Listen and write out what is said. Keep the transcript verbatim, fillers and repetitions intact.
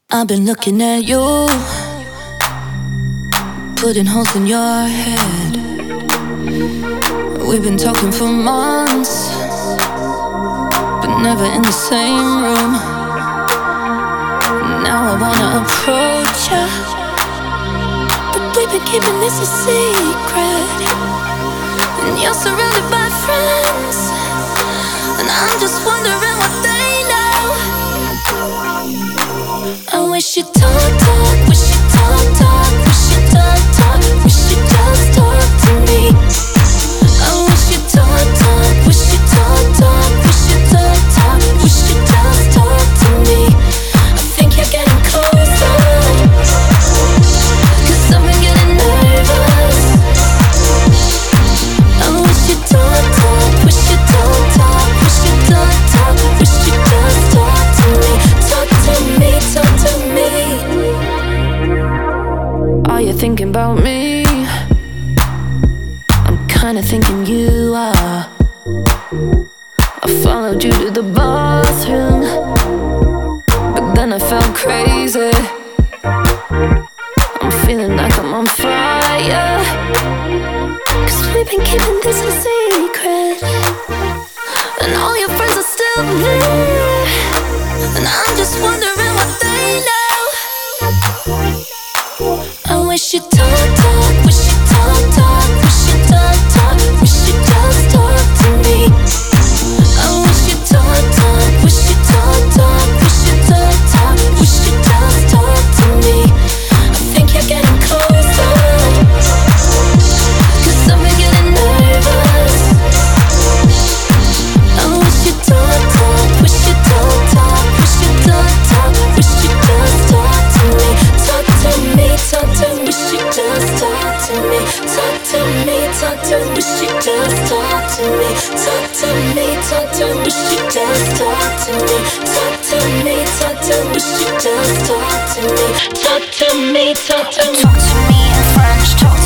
I've been looking at you, putting holes in your head. We've been talking for months, but never in the same room. Now I wanna approach ya, but we've been keeping this a secret. And you're surrounded by friends, and I'm just wondering what they know. I wish you'd talk, talk, wish you'd talk, talk, wish you'd talk, talk, wish you'd just talk to me. I wish you'd talk, talk, wish you'd talk, talk, wish you'd talk, talk, wish you'd just talk to me. I think you're getting closer, 'cause I've been getting nervous. I wish you'd talk, talk, wish you'd talk, talk, wish you'd talk, talk, wish you'd just talk to me. Talk to me, talk to me. Are you thinking about me? I'm kinda thinking you are. I followed you to the bathroom, but then I felt crazy. I'm feeling like I'm on fire, 'cause we've been keeping this a secret, and all your friends are still there, and I'm just wondering what they know. I wish you'd talk, talk, wish you'd talk, talk, wish you'd talk, talk, wish you'd just talk to me. I wish you'd talk, talk, wish you'd talk, talk, wish you'd talk, talk, wish you'd just talk to me. I think you're getting closer, 'cause I've been getting nervous. I wish you'd talk, talk, wish you'd talk, talk, wish you'd talk, talk, wish you'd just talk to me. Talk to me, talk to me, wish you'd just talk to me. Talk to me, talk to me, wish you'd just talk to me. Talk to me, talk to me, wish you'd just talk to me. Talk to me, talk to me, wish you'd just talk to me. Talk to me, talk to me. Talk to me in French, talk